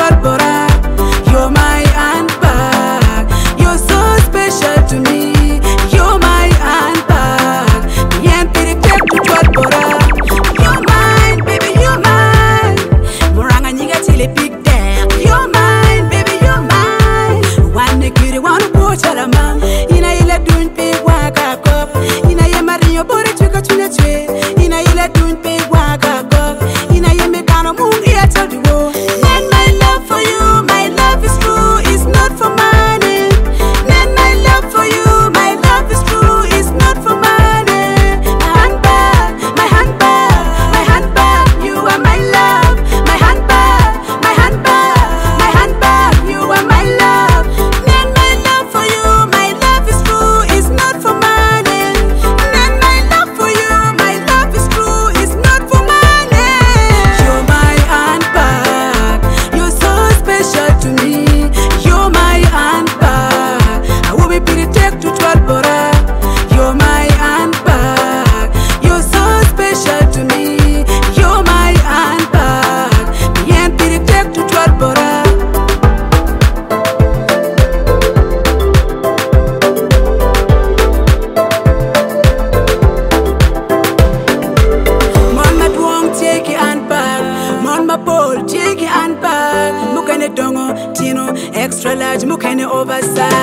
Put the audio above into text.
Bora. You're my handbag. You're so special to me. You're my handbag. Bien take to Bora. You're mine, baby, you're mine. Moranga nyiga tile big damn. You're mine, baby, you're mine. One nigga wanna watch a man. Ina ila doing big waka cup. Ina yemari yo bore chika chune chwe. Ina ila doing big waka cup. Ina yeme kana mung iya tell the world. And my love for you, my love is true, it's not for money. And my love for you, my love is true, it's not for money. My handbag, my handbag, my handbag, you are my love. My handbag, my handbag, my handbag, you are my love. And my love for you, my love is true, it's not for money. And my love for you, my love is true, it's not for money. You're my handbag, you're so special to me. You're my handbag, I will be pretty take to Bora. You're my handbag, you're so special to me. You're my handbag, bien pretty take to Bora. Mon ma duong take your handbag, mon ma bol take your handbag. Mukane dongo tino extra large, mukane oversize.